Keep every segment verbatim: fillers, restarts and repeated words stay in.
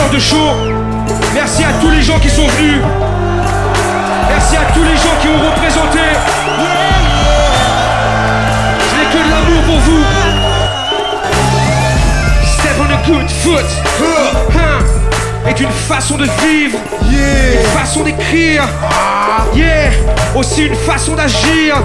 heures de show. Merci à tous les gens qui sont venus. Merci à tous les gens qui ont représenté. Je n'ai que de l'amour pour vous. Step on a good foot hein, est une façon de vivre, Yeah. une façon d'écrire, yeah, aussi une façon d'agir.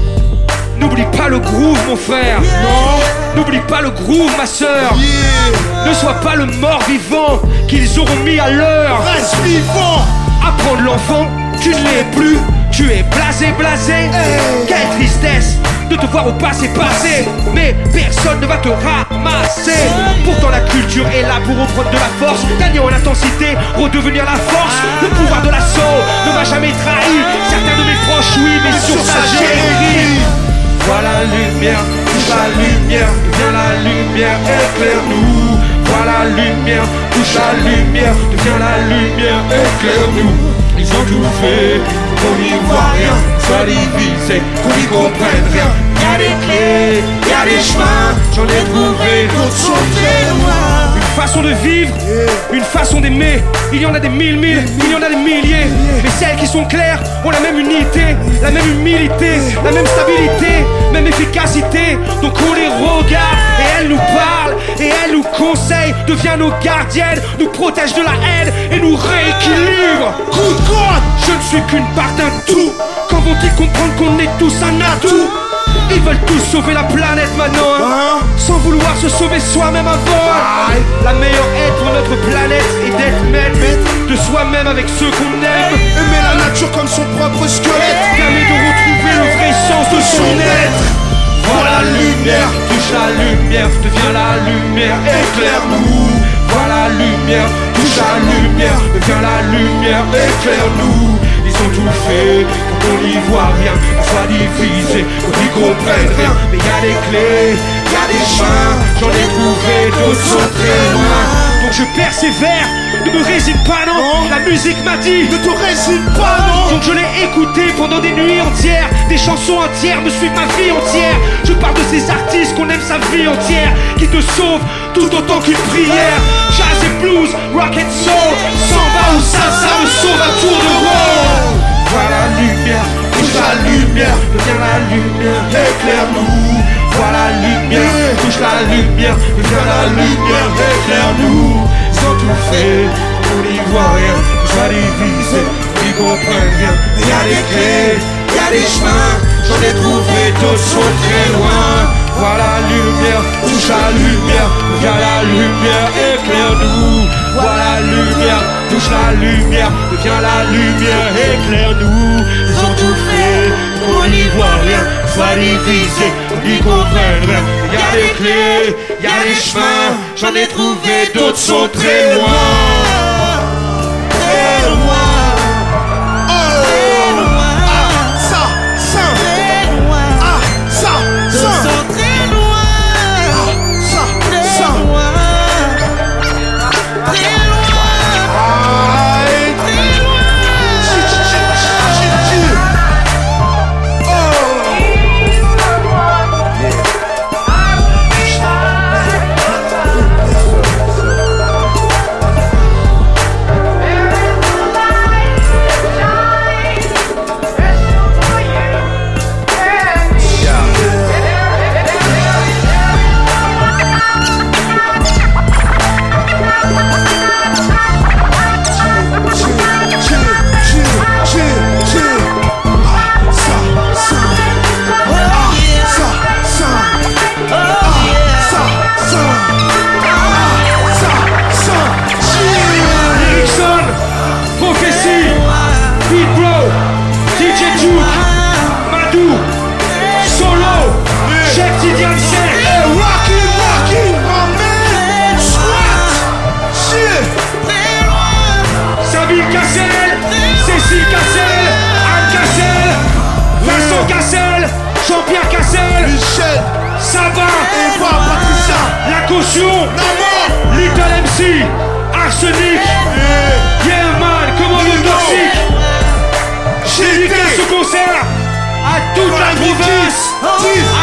N'oublie pas le groove mon frère. Non. N'oublie pas le groove ma soeur. Yeah. Ne sois pas le mort vivant qu'ils auront mis à l'heure. Reste vivant. Apprendre l'enfant, tu ne l'es plus. Tu es blasé, blasé. Hey. Quelle tristesse de te voir au passé passé. Mais personne ne va te ramasser. Pourtant la culture est là pour reprendre de la force, gagner en intensité, redevenir la force. Le pouvoir de l'assaut ne m'a jamais trahi. Certains de mes proches oui, mais sur ça j'ai ri. Vois la lumière, touche la lumière, deviens la lumière, éclaire-nous. Vois la lumière, touche la lumière, deviens la lumière, éclaire-nous. Ils ont tout fait, qu'on n'y voit rien, soit divisé, qu'on n'y comprenne rien. Y'a des clés, y'a des chemins, j'en ai trouvé, d'autres sont très loin. Une façon de vivre, une façon d'aimer, il y en a des mille mille, il y en a des milliers. Mais celles qui sont claires ont la même unité, la même humilité, la même stabilité, même efficacité. Donc on les regarde et elles nous parlent et elles nous conseillent, devient nos gardiennes, nous protège de la haine et nous rééquilibre. Coup de code. Je ne suis qu'une part d'un tout. Quand vont-ils comprendre qu'on est tous un atout? Ils veulent tous sauver la planète maintenant hein, Hein? sans vouloir se sauver soi-même avant hein. Aïe. La meilleure aide pour notre planète est d'être maître de soi-même avec ceux qu'on aime. Aimer la nature comme son propre squelette. Permet de retrouver le vrai sens de son être. Vois la lumière, touche la lumière, deviens la lumière, éclaire-nous. Vois la lumière, touche la lumière, deviens la lumière, éclaire-nous. Ils ont tout fait pour qu'on n'y voit rien, qu'on soit divisé, qu'on n'y comprenne rien. Mais y a des clés, y a des chemins, j'en ai trouvé, d'autres sont très loin. Donc je persévère, ne me résigne pas non, Non. la musique m'a dit. Ne te résigne pas, non. Donc je l'ai écouté pendant des nuits entières. Des chansons entières me suivent ma vie entière. Je parle de ces artistes qu'on aime sa vie entière, qui te sauvent tout autant qu'une prière. Jazz et blues, rock and soul, samba ou salsa me sauve à tour de rôle. Vois la lumière, touche la lumière, deviens la lumière, éclaire-nous. Vois la lumière, touche la lumière, deviens la lumière, éclaire-nous. Ils ont tout fait, on n'y voit rien, on soit divisé, on n'y comprenne rien. Mais y'a des clés, y'a des chemins, j'en ai trouvé, d'autres sont très loin. Vois la lumière, touche la lumière, deviens la lumière, éclaire-nous. Vois la lumière, touche la lumière, deviens la lumière, éclaire-nous. Ils ont tout fait, on n'y voit rien, soit divisé, on n'y comprenne rien. Y'a des clés, y'a des chemins, j'en ai trouvé, d'autres sont très loin. Très loin. Oh. Ah, ça, ça. Ah, ça, ça. Ah, ça, ça. Aïe. Chi, chi, chi, chi, chi. Oh. Erickson, Prophétie, Big Bro, D J Duke, Madou, Solo, Chef Tidiane Sek. Hey, rockin', rockin', my man. Swat. Shit. Sabine Cassel, Cécile Cassel, Anne Cassel, Vincent Cassel, Jean-Pierre Cassel, Michel. Sabin, Eva, Patricia. La Caution, Naman. Little M C, Arsenic, Yeah. Yeah Man, Commando Lino. Toxique. J Dédicace T. ce concert à toute la province. Dix.